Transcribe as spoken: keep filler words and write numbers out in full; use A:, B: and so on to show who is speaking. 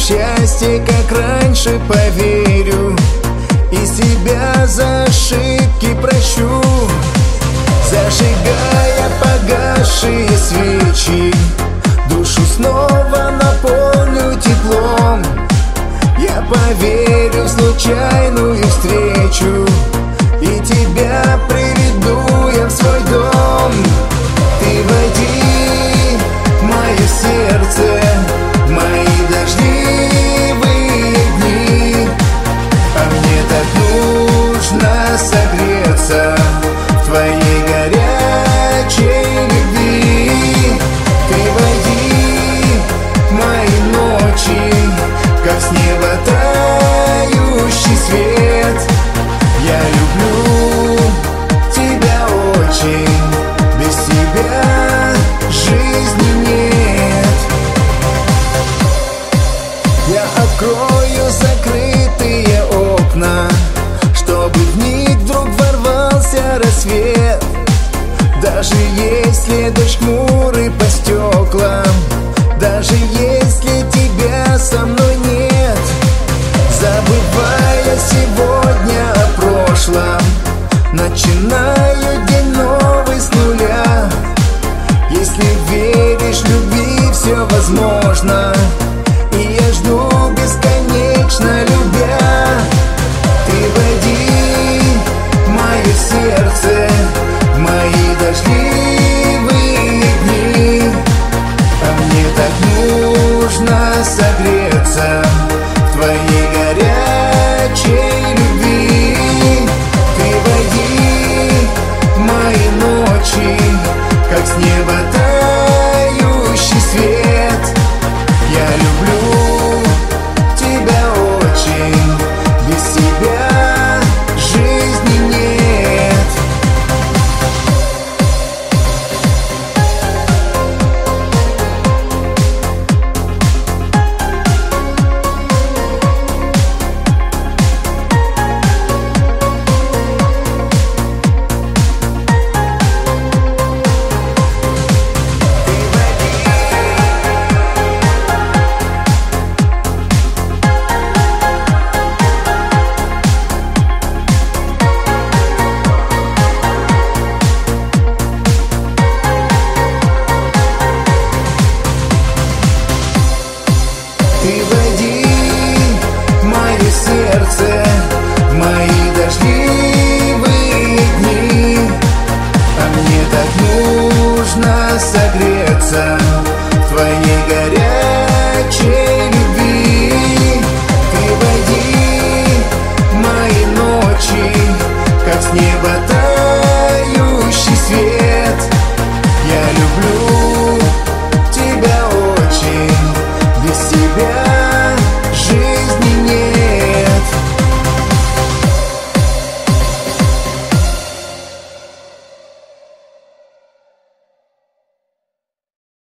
A: счастье, как раньше, поверю, и себя за ошибки прощу. Зажигая погасшие свечи, душу снова наполню теплом. Я поверю в случайную встречу, и тебя приведу я в свой дом. Ты войди в мое сердце, в мои дождливые дни, а мне так нужно согреться в твоей горячей любви. Ты войди в мои ночи, как с неба тающий свет. Я люблю тебя очень, без тебя жизни нет. Я открою закрытые окна, чтобы в них вдруг ворвался рассвет. Даже если дождь хмурый по стеклам, даже если тебя со мной нет. Забывая сегодня о прошлом, начинаю день новый с нуля. Если веришь, любви все возможно, и я жду бесконечно, любя. Ты войди в мое сердце, в мои дождливые дни, а мне так нужно согреться в твоей горячей любви. Ты войди в мои ночи, как с неба тающий свет. Я люблю тебя очень, без тебя жизни нет. Ты войди в мое сердце, в мои дожди.